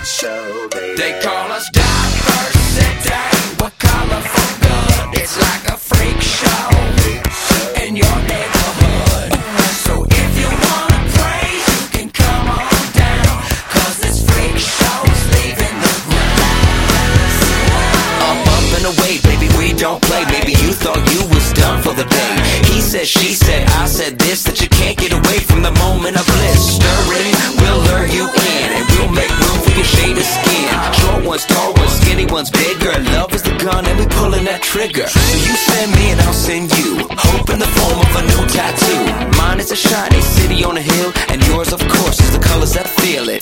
show, baby. They call us diversity. We're colorful good. It's like a freak show in your neighborhood. So if you wanna praise, you can come on down, 'cause this freak show's leaving the grounds. Up and away, baby, we don't play. Maybe you thought you was done for the day. He said, she said, I said this, that you can't get away from the moment of bliss. Stirring, we'll lure you in, and we'll make room for your shade of skin. Short ones, tall ones, skinny ones, bigger. Love is the gun, and we pulling that trigger. So you send me, and I'll send you. Hope in the form of a new tattoo. Mine is a shiny city on a hill, and yours, of course, is the colors that feel it.